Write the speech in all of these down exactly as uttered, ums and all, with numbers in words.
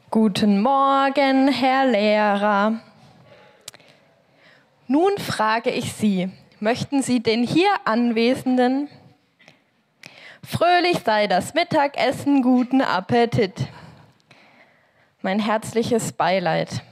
Guten Morgen, Herr Lehrer. Nun frage ich Sie, möchten Sie den hier Anwesenden? Fröhlich sei das Mittagessen, guten Appetit. Mein herzliches Beileid.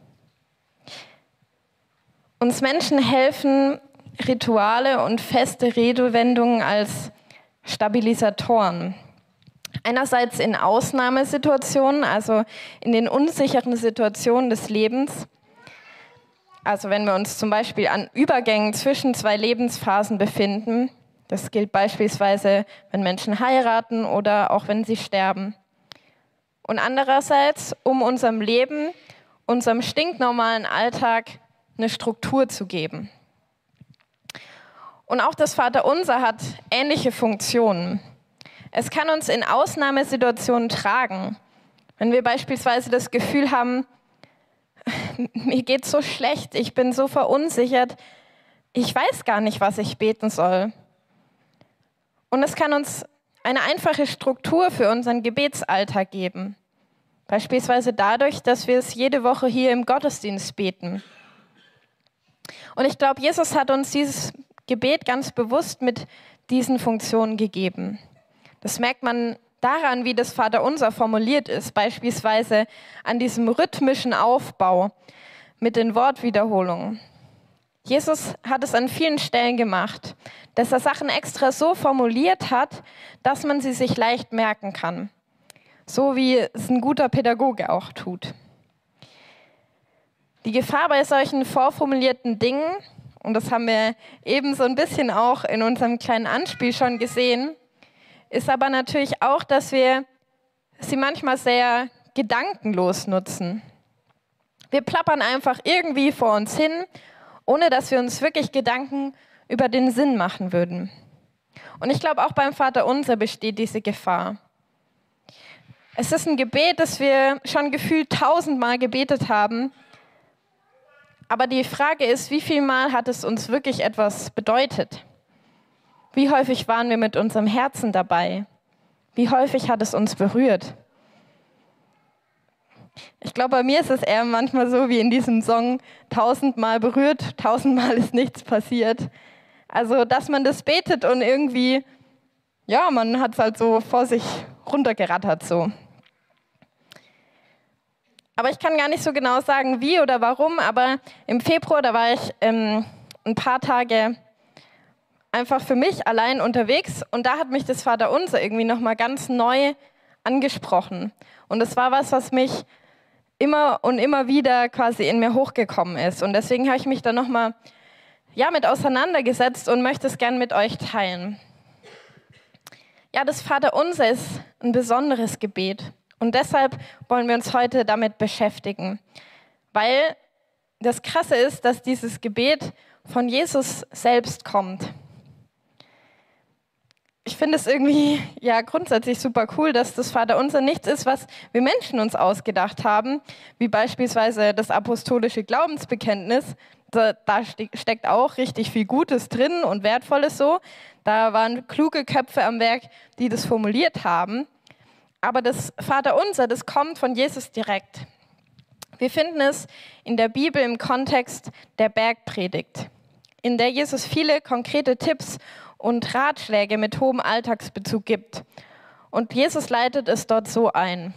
Uns Menschen helfen Rituale und feste Redewendungen als Stabilisatoren. Einerseits in Ausnahmesituationen, also in den unsicheren Situationen des Lebens. Also wenn wir uns zum Beispiel an Übergängen zwischen zwei Lebensphasen befinden. Das gilt beispielsweise, wenn Menschen heiraten oder auch wenn sie sterben. Und andererseits, um unserem Leben, unserem stinknormalen Alltag eine Struktur zu geben. Und auch das Vaterunser hat ähnliche Funktionen. Es kann uns in Ausnahmesituationen tragen. Wenn wir beispielsweise das Gefühl haben, mir geht's so schlecht, ich bin so verunsichert, ich weiß gar nicht, was ich beten soll. Und es kann uns eine einfache Struktur für unseren Gebetsalltag geben. Beispielsweise dadurch, dass wir es jede Woche hier im Gottesdienst beten. Und ich glaube, Jesus hat uns dieses Gebet ganz bewusst mit diesen Funktionen gegeben. Das merkt man daran, wie das Vaterunser formuliert ist, beispielsweise an diesem rhythmischen Aufbau mit den Wortwiederholungen. Jesus hat es an vielen Stellen gemacht, dass er Sachen extra so formuliert hat, dass man sie sich leicht merken kann. So wie es ein guter Pädagoge auch tut. Die Gefahr bei solchen vorformulierten Dingen, und das haben wir eben so ein bisschen auch in unserem kleinen Anspiel schon gesehen, ist aber natürlich auch, dass wir sie manchmal sehr gedankenlos nutzen. Wir plappern einfach irgendwie vor uns hin, ohne dass wir uns wirklich Gedanken über den Sinn machen würden. Und ich glaube, auch beim Vaterunser besteht diese Gefahr. Es ist ein Gebet, das wir schon gefühlt tausendmal gebetet haben. Aber die Frage ist, wie viel Mal hat es uns wirklich etwas bedeutet? Wie häufig waren wir mit unserem Herzen dabei? Wie häufig hat es uns berührt? Ich glaube, bei mir ist es eher manchmal so wie in diesem Song, tausendmal berührt, tausendmal ist nichts passiert. Also, dass man das betet und irgendwie, ja, man hat es halt so vor sich runtergerattert so. Aber ich kann gar nicht so genau sagen, wie oder warum, aber im Februar, da war ich ähm, ein paar Tage einfach für mich allein unterwegs und da hat mich das Vaterunser irgendwie nochmal ganz neu angesprochen. Und das war was, was mich immer und immer wieder quasi in mir hochgekommen ist. Und deswegen habe ich mich da nochmal ja, mit auseinandergesetzt und möchte es gern mit euch teilen. Ja, das Vaterunser ist ein besonderes Gebet. Und deshalb wollen wir uns heute damit beschäftigen. Weil das Krasse ist, dass dieses Gebet von Jesus selbst kommt. Ich finde es irgendwie ja grundsätzlich super cool, dass das Vaterunser nichts ist, was wir Menschen uns ausgedacht haben, wie beispielsweise das apostolische Glaubensbekenntnis. Da, da steckt auch richtig viel Gutes drin und Wertvolles so. Da waren kluge Köpfe am Werk, die das formuliert haben. Aber das Vaterunser, das kommt von Jesus direkt. Wir finden es in der Bibel im Kontext der Bergpredigt, in der Jesus viele konkrete Tipps und Ratschläge mit hohem Alltagsbezug gibt. Und Jesus leitet es dort so ein.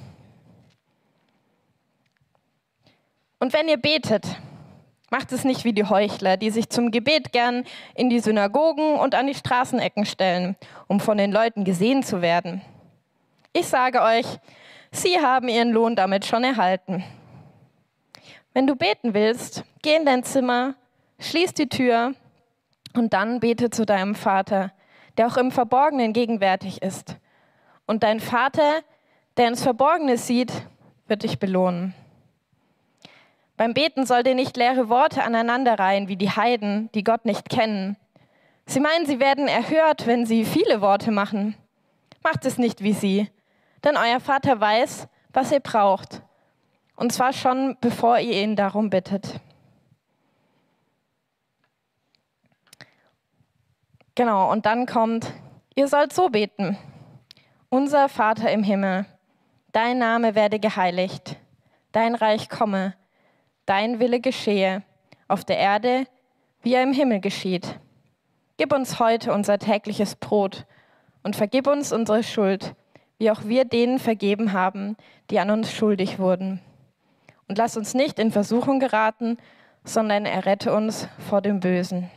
Und wenn ihr betet, macht es nicht wie die Heuchler, die sich zum Gebet gern in die Synagogen und an die Straßenecken stellen, um von den Leuten gesehen zu werden. Ich sage euch, sie haben ihren Lohn damit schon erhalten. Wenn du beten willst, geh in dein Zimmer, schließ die Tür und dann bete zu deinem Vater, der auch im Verborgenen gegenwärtig ist. Und dein Vater, der ins Verborgene sieht, wird dich belohnen. Beim Beten sollt ihr nicht leere Worte aneinanderreihen wie die Heiden, die Gott nicht kennen. Sie meinen, sie werden erhört, wenn sie viele Worte machen. Macht es nicht wie sie, denn euer Vater weiß, was ihr braucht. Und zwar schon, bevor ihr ihn darum bittet. Genau, und dann kommt, ihr sollt so beten. Unser Vater im Himmel, dein Name werde geheiligt, dein Reich komme, dein Wille geschehe, auf der Erde, wie er im Himmel geschieht. Gib uns heute unser tägliches Brot und vergib uns unsere Schuld, wie auch wir denen vergeben haben, die an uns schuldig wurden. Und lass uns nicht in Versuchung geraten, sondern errette uns vor dem Bösen.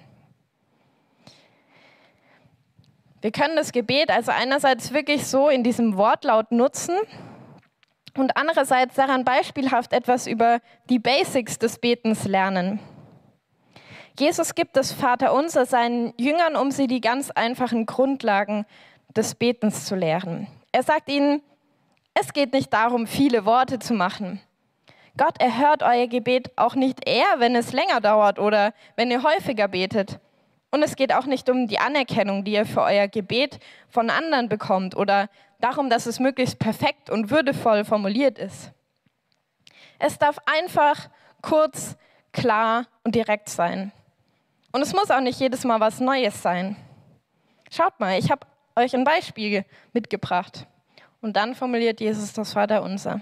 Wir können das Gebet also einerseits wirklich so in diesem Wortlaut nutzen und andererseits daran beispielhaft etwas über die Basics des Betens lernen. Jesus gibt das Vaterunser seinen Jüngern, um sie die ganz einfachen Grundlagen des Betens zu lehren. Er sagt ihnen, es geht nicht darum, viele Worte zu machen. Gott erhört euer Gebet auch nicht eher, wenn es länger dauert oder wenn ihr häufiger betet. Und es geht auch nicht um die Anerkennung, die ihr für euer Gebet von anderen bekommt oder darum, dass es möglichst perfekt und würdevoll formuliert ist. Es darf einfach, kurz, klar und direkt sein. Und es muss auch nicht jedes Mal was Neues sein. Schaut mal, ich habe euch ein Beispiel mitgebracht. Und dann formuliert Jesus das Vaterunser.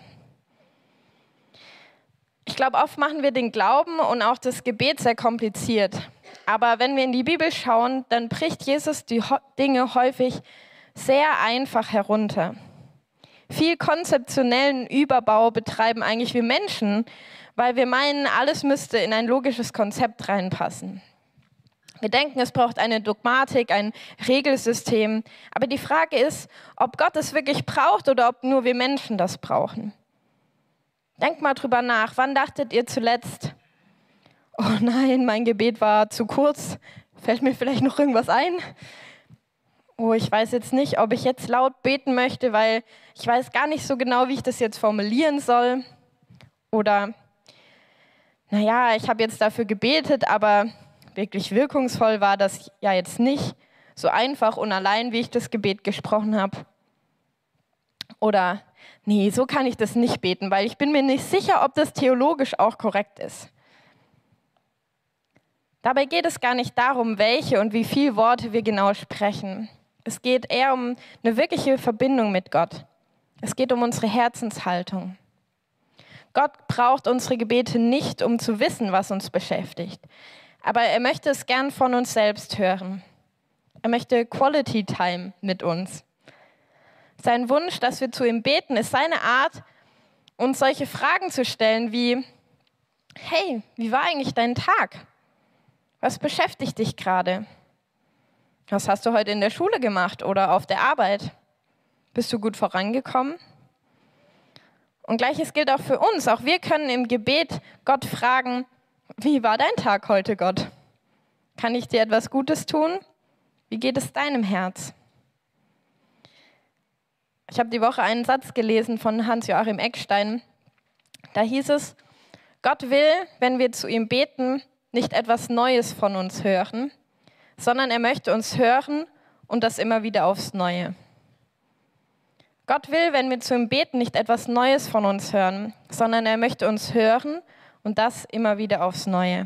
Ich glaube, oft machen wir den Glauben und auch das Gebet sehr kompliziert. Aber wenn wir in die Bibel schauen, dann bricht Jesus die Dinge häufig sehr einfach herunter. Viel konzeptionellen Überbau betreiben eigentlich wir Menschen, weil wir meinen, alles müsste in ein logisches Konzept reinpassen. Wir denken, es braucht eine Dogmatik, ein Regelsystem. Aber die Frage ist, ob Gott es wirklich braucht oder ob nur wir Menschen das brauchen. Denkt mal drüber nach. Wann dachtet ihr zuletzt, oh nein, mein Gebet war zu kurz, fällt mir vielleicht noch irgendwas ein? Oh, ich weiß jetzt nicht, ob ich jetzt laut beten möchte, weil ich weiß gar nicht so genau, wie ich das jetzt formulieren soll. Oder, naja, ich habe jetzt dafür gebetet, aber wirklich wirkungsvoll war das ja jetzt nicht, so einfach und allein, wie ich das Gebet gesprochen habe. Oder, nee, so kann ich das nicht beten, weil ich bin mir nicht sicher, ob das theologisch auch korrekt ist. Dabei geht es gar nicht darum, welche und wie viele Worte wir genau sprechen. Es geht eher um eine wirkliche Verbindung mit Gott. Es geht um unsere Herzenshaltung. Gott braucht unsere Gebete nicht, um zu wissen, was uns beschäftigt. Aber er möchte es gern von uns selbst hören. Er möchte Quality Time mit uns. Sein Wunsch, dass wir zu ihm beten, ist seine Art, uns solche Fragen zu stellen wie, hey, wie war eigentlich dein Tag? Was beschäftigt dich gerade? Was hast du heute in der Schule gemacht oder auf der Arbeit? Bist du gut vorangekommen? Und Gleiches gilt auch für uns. Auch wir können im Gebet Gott fragen, wie war dein Tag heute, Gott? Kann ich dir etwas Gutes tun? Wie geht es deinem Herz? Ich habe die Woche einen Satz gelesen von Hans-Joachim Eckstein. Da hieß es, Gott will, wenn wir zu ihm beten, nicht etwas Neues von uns hören, sondern er möchte uns hören und das immer wieder aufs Neue. Gott will, wenn wir zu ihm beten, nicht etwas Neues von uns hören, sondern er möchte uns hören und das immer wieder aufs Neue.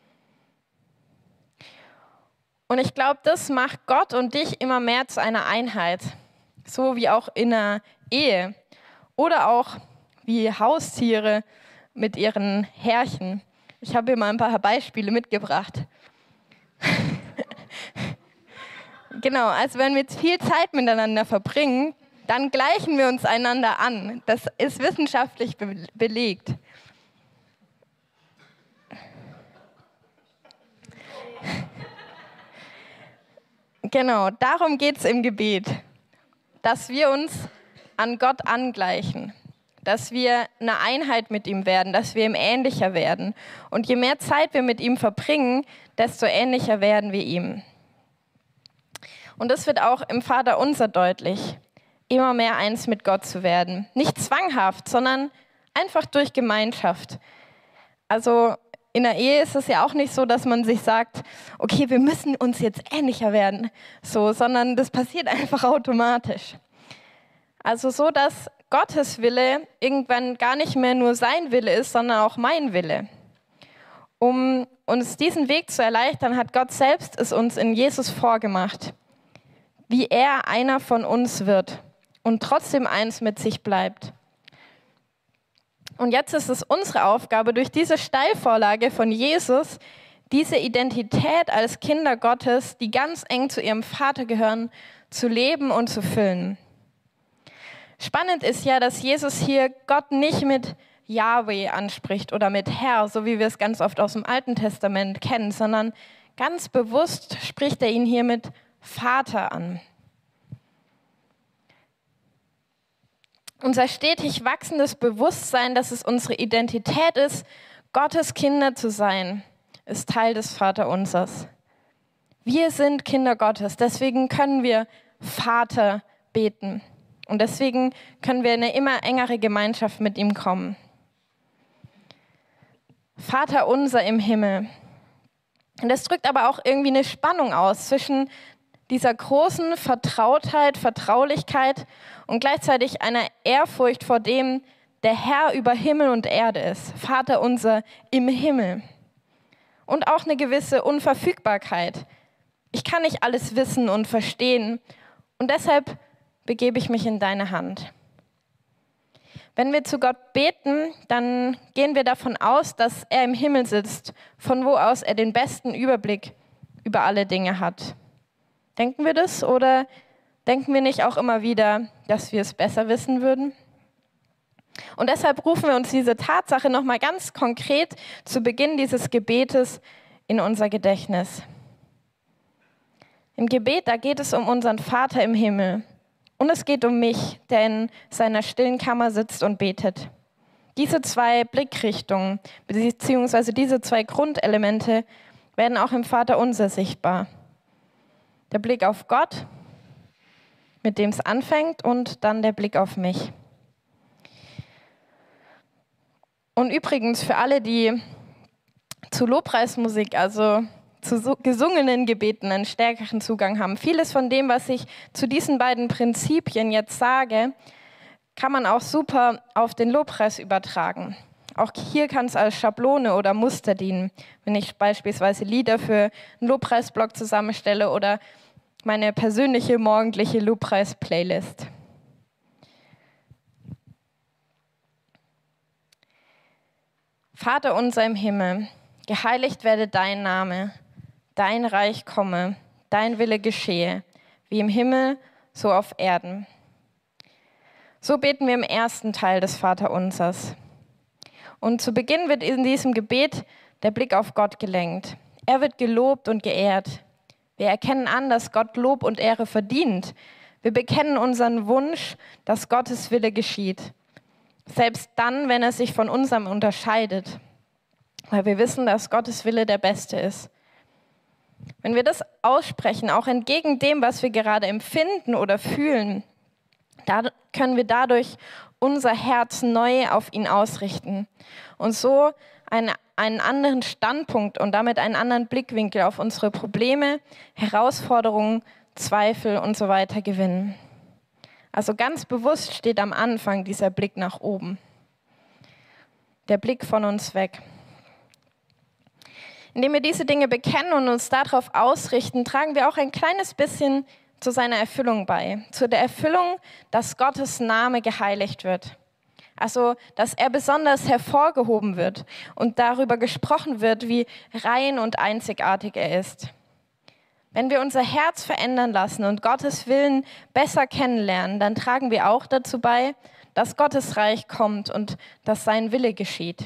Und ich glaube, das macht Gott und dich immer mehr zu einer Einheit. So wie auch in einer Ehe. Oder auch wie Haustiere mit ihren Herrchen. Ich habe hier mal ein paar Beispiele mitgebracht. Genau, also wenn wir viel Zeit miteinander verbringen, dann gleichen wir uns einander an. Das ist wissenschaftlich be- belegt. Genau, darum geht es im Gebet, dass wir uns an Gott angleichen, dass wir eine Einheit mit ihm werden, dass wir ihm ähnlicher werden. Und je mehr Zeit wir mit ihm verbringen, desto ähnlicher werden wir ihm. Und das wird auch im Vaterunser deutlich, immer mehr eins mit Gott zu werden. Nicht zwanghaft, sondern einfach durch Gemeinschaft. Also in der Ehe ist es ja auch nicht so, dass man sich sagt, okay, wir müssen uns jetzt ähnlicher werden, so, sondern das passiert einfach automatisch. Also so, dass Gottes Wille irgendwann gar nicht mehr nur sein Wille ist, sondern auch mein Wille. Um uns diesen Weg zu erleichtern, hat Gott selbst es uns in Jesus vorgemacht, wie er einer von uns wird und trotzdem eins mit sich bleibt. Und jetzt ist es unsere Aufgabe, durch diese Steilvorlage von Jesus, diese Identität als Kinder Gottes, die ganz eng zu ihrem Vater gehören, zu leben und zu füllen. Spannend ist ja, dass Jesus hier Gott nicht mit Yahweh anspricht oder mit Herr, so wie wir es ganz oft aus dem Alten Testament kennen, sondern ganz bewusst spricht er ihn hier mit Vater an. Unser stetig wachsendes Bewusstsein, dass es unsere Identität ist, Gottes Kinder zu sein, ist Teil des Vaterunsers. Wir sind Kinder Gottes, deswegen können wir Vater beten. Und deswegen können wir in eine immer engere Gemeinschaft mit ihm kommen. Vater unser im Himmel. Und das drückt aber auch irgendwie eine Spannung aus zwischen dieser großen Vertrautheit, Vertraulichkeit und gleichzeitig einer Ehrfurcht vor dem, der Herr über Himmel und Erde ist. Vater unser im Himmel. Und auch eine gewisse Unverfügbarkeit. Ich kann nicht alles wissen und verstehen und deshalb begebe ich mich in deine Hand. Wenn wir zu Gott beten, dann gehen wir davon aus, dass er im Himmel sitzt, von wo aus er den besten Überblick über alle Dinge hat. Denken wir das oder denken wir nicht auch immer wieder, dass wir es besser wissen würden? Und deshalb rufen wir uns diese Tatsache nochmal ganz konkret zu Beginn dieses Gebetes in unser Gedächtnis. Im Gebet, da geht es um unseren Vater im Himmel. Und es geht um mich, der in seiner stillen Kammer sitzt und betet. Diese zwei Blickrichtungen, beziehungsweise diese zwei Grundelemente, werden auch im Vaterunser sichtbar. Der Blick auf Gott, mit dem es anfängt, und dann der Blick auf mich. Und übrigens für alle, die zu Lobpreismusik, also zu gesungenen Gebeten einen stärkeren Zugang haben. Vieles von dem, was ich zu diesen beiden Prinzipien jetzt sage, kann man auch super auf den Lobpreis übertragen. Auch hier kann es als Schablone oder Muster dienen, wenn ich beispielsweise Lieder für einen Lobpreisblog zusammenstelle oder meine persönliche morgendliche Lobpreis-Playlist. Vater unser im Himmel, geheiligt werde dein Name. Dein Reich komme, dein Wille geschehe, wie im Himmel, so auf Erden. So beten wir im ersten Teil des Vaterunsers. Und zu Beginn wird in diesem Gebet der Blick auf Gott gelenkt. Er wird gelobt und geehrt. Wir erkennen an, dass Gott Lob und Ehre verdient. Wir bekennen unseren Wunsch, dass Gottes Wille geschieht. Selbst dann, wenn er sich von unserem unterscheidet. Weil wir wissen, dass Gottes Wille der beste ist. Wenn wir das aussprechen, auch entgegen dem, was wir gerade empfinden oder fühlen, da können wir dadurch unser Herz neu auf ihn ausrichten und so einen, einen anderen Standpunkt und damit einen anderen Blickwinkel auf unsere Probleme, Herausforderungen, Zweifel und so weiter gewinnen. Also ganz bewusst steht am Anfang dieser Blick nach oben, der Blick von uns weg. Indem wir diese Dinge bekennen und uns darauf ausrichten, tragen wir auch ein kleines bisschen zu seiner Erfüllung bei. Zu der Erfüllung, dass Gottes Name geheiligt wird. Also, dass er besonders hervorgehoben wird und darüber gesprochen wird, wie rein und einzigartig er ist. Wenn wir unser Herz verändern lassen und Gottes Willen besser kennenlernen, dann tragen wir auch dazu bei, dass Gottes Reich kommt und dass sein Wille geschieht.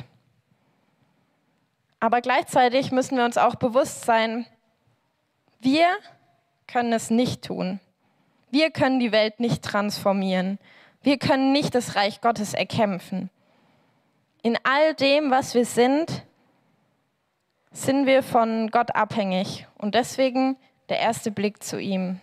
Aber gleichzeitig müssen wir uns auch bewusst sein, wir können es nicht tun. Wir können die Welt nicht transformieren. Wir können nicht das Reich Gottes erkämpfen. In all dem, was wir sind, sind wir von Gott abhängig. Und deswegen der erste Blick zu ihm.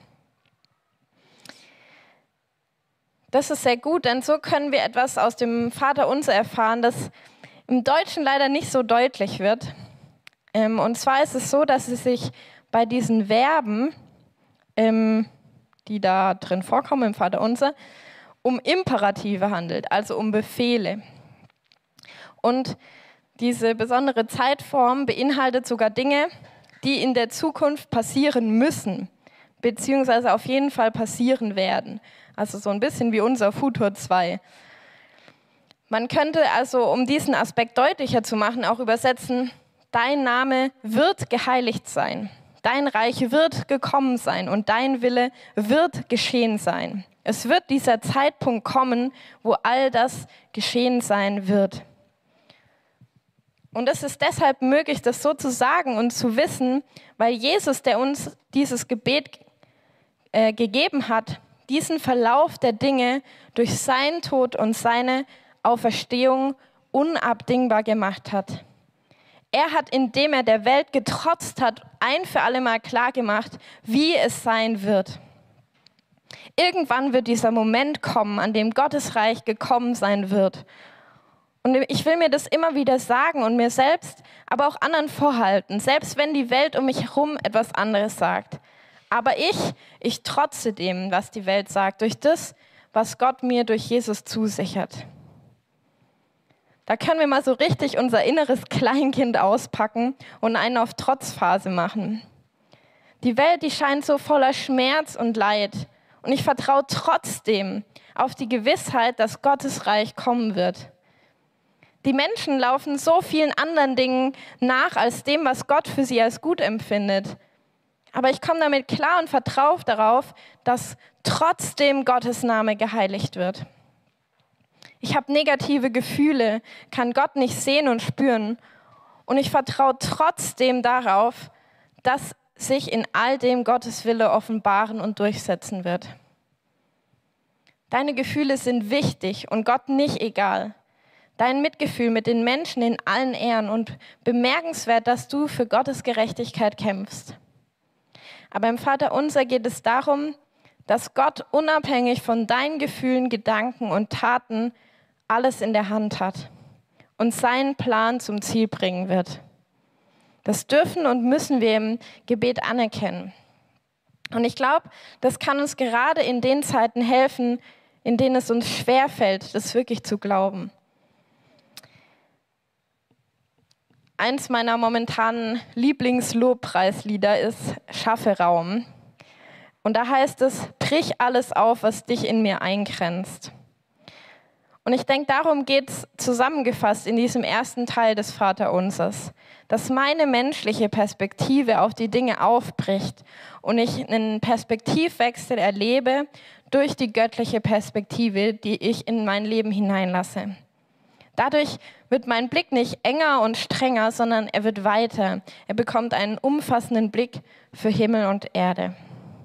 Das ist sehr gut, denn so können wir etwas aus dem Vaterunser erfahren, das im Deutschen leider nicht so deutlich wird. Und zwar ist es so, dass es sich bei diesen Verben, die da drin vorkommen im Vaterunser, um Imperative handelt, also um Befehle. Und diese besondere Zeitform beinhaltet sogar Dinge, die in der Zukunft passieren müssen, beziehungsweise auf jeden Fall passieren werden. Also so ein bisschen wie unser Futur zwei. Man könnte also, um diesen Aspekt deutlicher zu machen, auch übersetzen, dein Name wird geheiligt sein, dein Reich wird gekommen sein und dein Wille wird geschehen sein. Es wird dieser Zeitpunkt kommen, wo all das geschehen sein wird. Und es ist deshalb möglich, das so zu sagen und zu wissen, weil Jesus, der uns dieses Gebet äh, gegeben hat, diesen Verlauf der Dinge durch seinen Tod und seine Auferstehung unabdingbar gemacht hat. Er hat, indem er der Welt getrotzt hat, ein für alle Mal klar gemacht, wie es sein wird. Irgendwann wird dieser Moment kommen, an dem Gottes Reich gekommen sein wird. Und ich will mir das immer wieder sagen und mir selbst, aber auch anderen vorhalten, selbst wenn die Welt um mich herum etwas anderes sagt. Aber ich, ich trotze dem, was die Welt sagt, durch das, was Gott mir durch Jesus zusichert. Da können wir mal so richtig unser inneres Kleinkind auspacken und einen auf Trotzphase machen. Die Welt, die scheint so voller Schmerz und Leid. Und ich vertraue trotzdem auf die Gewissheit, dass Gottes Reich kommen wird. Die Menschen laufen so vielen anderen Dingen nach, als dem, was Gott für sie als gut empfindet. Aber ich komme damit klar und vertraue darauf, dass trotzdem Gottes Name geheiligt wird. Ich habe negative Gefühle, kann Gott nicht sehen und spüren. Und ich vertraue trotzdem darauf, dass sich in all dem Gottes Wille offenbaren und durchsetzen wird. Deine Gefühle sind wichtig und Gott nicht egal. Dein Mitgefühl mit den Menschen in allen Ehren und bemerkenswert, dass du für Gottes Gerechtigkeit kämpfst. Aber im Vaterunser geht es darum, dass Gott unabhängig von deinen Gefühlen, Gedanken und Taten alles in der Hand hat und seinen Plan zum Ziel bringen wird. Das dürfen und müssen wir im Gebet anerkennen. Und ich glaube, das kann uns gerade in den Zeiten helfen, in denen es uns schwerfällt, das wirklich zu glauben. Eins meiner momentanen Lieblingslobpreislieder ist Schaffe Raum. Und da heißt es, brich alles auf, was dich in mir eingrenzt. Und ich denke, darum geht es zusammengefasst in diesem ersten Teil des Vaterunsers, dass meine menschliche Perspektive auf die Dinge aufbricht und ich einen Perspektivwechsel erlebe durch die göttliche Perspektive, die ich in mein Leben hineinlasse. Dadurch wird mein Blick nicht enger und strenger, sondern er wird weiter. Er bekommt einen umfassenden Blick für Himmel und Erde.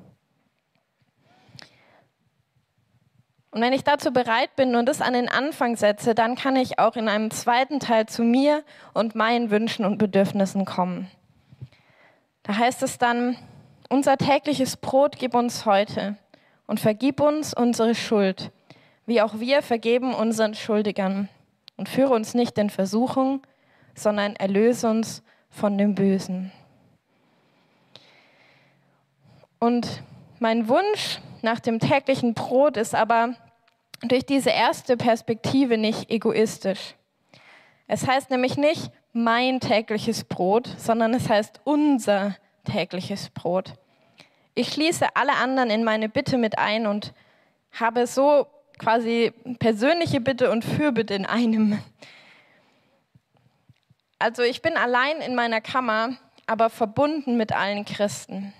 Und wenn ich dazu bereit bin und das an den Anfang setze, dann kann ich auch in einem zweiten Teil zu mir und meinen Wünschen und Bedürfnissen kommen. Da heißt es dann, unser tägliches Brot gib uns heute und vergib uns unsere Schuld, wie auch wir vergeben unseren Schuldigern. Und führe uns nicht in Versuchung, sondern erlöse uns von dem Bösen. Und mein Wunsch nach dem täglichen Brot ist aber durch diese erste Perspektive nicht egoistisch. Es heißt nämlich nicht mein tägliches Brot, sondern es heißt unser tägliches Brot. Ich schließe alle anderen in meine Bitte mit ein und habe so quasi persönliche Bitte und Fürbitte in einem. Also ich bin allein in meiner Kammer, aber verbunden mit allen Christen.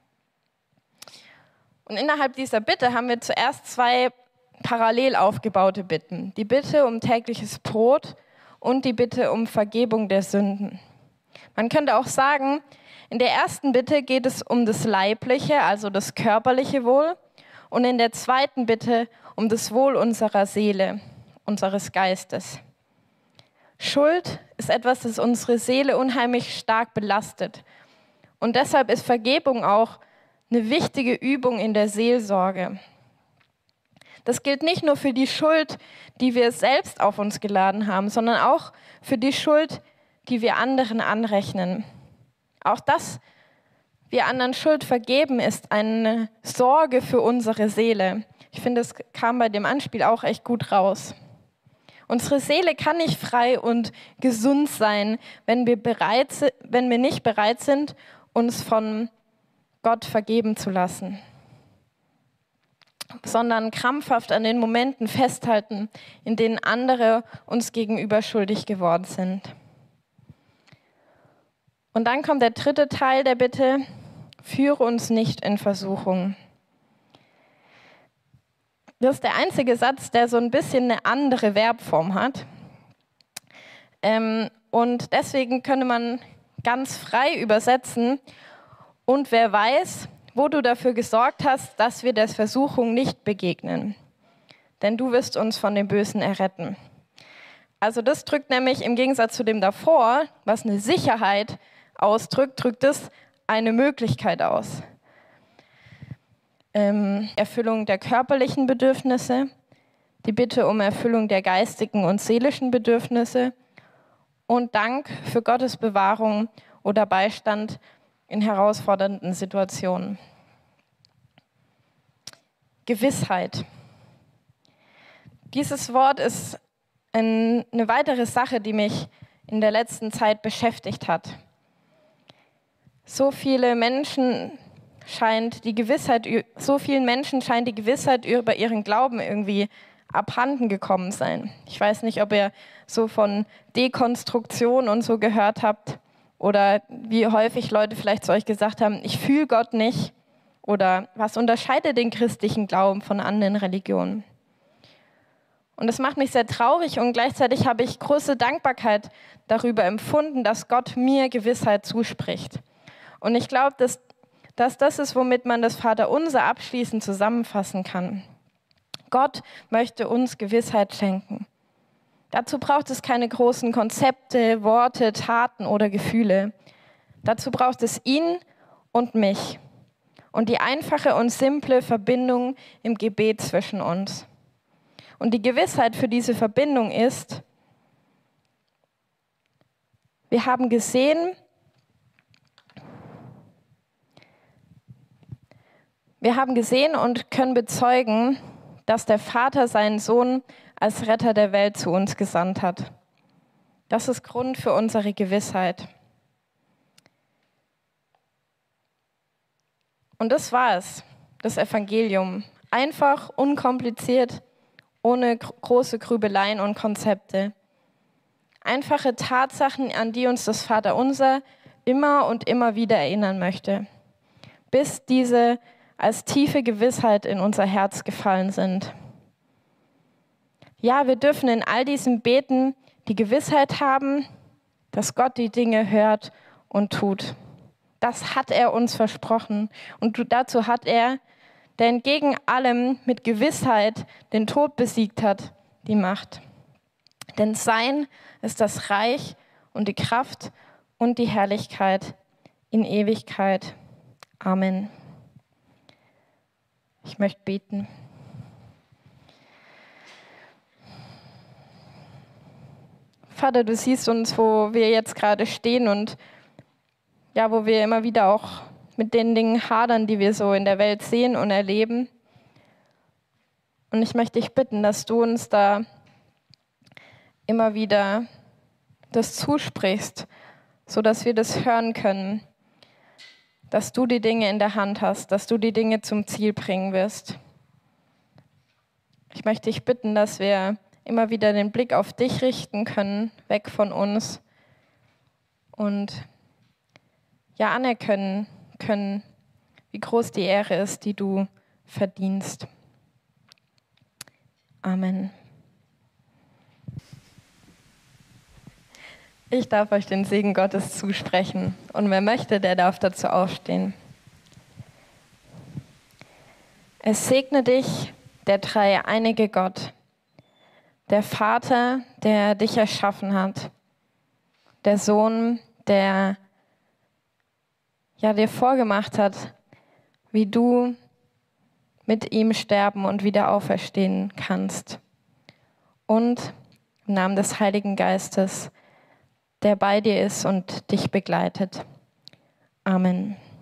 Und innerhalb dieser Bitte haben wir zuerst zwei parallel aufgebaute Bitten. Die Bitte um tägliches Brot und die Bitte um Vergebung der Sünden. Man könnte auch sagen, in der ersten Bitte geht es um das leibliche, also das körperliche Wohl, und in der zweiten Bitte um das Wohl unserer Seele, unseres Geistes. Schuld ist etwas, das unsere Seele unheimlich stark belastet. Und deshalb ist Vergebung auch eine wichtige Übung in der Seelsorge. Das gilt nicht nur für die Schuld, die wir selbst auf uns geladen haben, sondern auch für die Schuld, die wir anderen anrechnen. Auch dass wir anderen Schuld vergeben, ist eine Sorge für unsere Seele. Ich finde, es kam bei dem Anspiel auch echt gut raus. Unsere Seele kann nicht frei und gesund sein, wenn wir, bereit, wenn wir nicht bereit sind, uns von Gott vergeben zu lassen. sondern krampfhaft an den Momenten festhalten, in denen andere uns gegenüber schuldig geworden sind. Und dann kommt der dritte Teil der Bitte: Führe uns nicht in Versuchung. Das ist der einzige Satz, der so ein bisschen eine andere Verbform hat. Ähm, und deswegen könnte man ganz frei übersetzen: Und wer weiß, wo du dafür gesorgt hast, dass wir der Versuchung nicht begegnen. Denn du wirst uns von dem Bösen erretten. Also das drückt nämlich im Gegensatz zu dem davor, was eine Sicherheit ausdrückt, drückt es eine Möglichkeit aus. Ähm, Erfüllung der körperlichen Bedürfnisse, die Bitte um Erfüllung der geistigen und seelischen Bedürfnisse und Dank für Gottes Bewahrung oder Beistand in herausfordernden Situationen. Gewissheit. Dieses Wort ist ein, eine weitere Sache, die mich in der letzten Zeit beschäftigt hat. So viele Menschen scheint die Gewissheit, so vielen Menschen scheint die Gewissheit über ihren Glauben irgendwie abhanden gekommen sein. Ich weiß nicht, ob ihr so von Dekonstruktion und so gehört habt oder wie häufig Leute vielleicht zu euch gesagt haben, ich fühle Gott nicht, oder was unterscheidet den christlichen Glauben von anderen Religionen. Und das macht mich sehr traurig und gleichzeitig habe ich große Dankbarkeit darüber empfunden, dass Gott mir Gewissheit zuspricht. Und ich glaube, dass, dass das ist, womit man das Vaterunser abschließend zusammenfassen kann. Gott möchte uns Gewissheit schenken. Dazu braucht es keine großen Konzepte, Worte, Taten oder Gefühle. Dazu braucht es ihn und mich und die einfache und simple Verbindung im Gebet zwischen uns. Und die Gewissheit für diese Verbindung ist: Wir haben gesehen, wir haben gesehen und können bezeugen, dass der Vater seinen Sohn als Retter der Welt zu uns gesandt hat. Das ist Grund für unsere Gewissheit. Und das war es, das Evangelium. Einfach, unkompliziert, ohne große Grübeleien und Konzepte. Einfache Tatsachen, an die uns das Vaterunser immer und immer wieder erinnern möchte, bis diese als tiefe Gewissheit in unser Herz gefallen sind. Ja, wir dürfen in all diesem Beten die Gewissheit haben, dass Gott die Dinge hört und tut. Das hat er uns versprochen. Und dazu hat er, der entgegen allem mit Gewissheit den Tod besiegt hat, die Macht. Denn sein ist das Reich und die Kraft und die Herrlichkeit in Ewigkeit. Amen. Ich möchte beten. Vater, du siehst uns, wo wir jetzt gerade stehen und ja, wo wir immer wieder auch mit den Dingen hadern, die wir so in der Welt sehen und erleben. Und ich möchte dich bitten, dass du uns da immer wieder das zusprichst, sodass wir das hören können, dass du die Dinge in der Hand hast, dass du die Dinge zum Ziel bringen wirst. Ich möchte dich bitten, dass wir immer wieder den Blick auf dich richten können, weg von uns und ja anerkennen können, wie groß die Ehre ist, die du verdienst. Amen. Ich darf euch den Segen Gottes zusprechen und wer möchte, der darf dazu aufstehen. Es segne dich der dreieinige Gott, der Vater, der dich erschaffen hat, der Sohn, der ja, dir vorgemacht hat, wie du mit ihm sterben und wieder auferstehen kannst. Und im Namen des Heiligen Geistes, der bei dir ist und dich begleitet. Amen.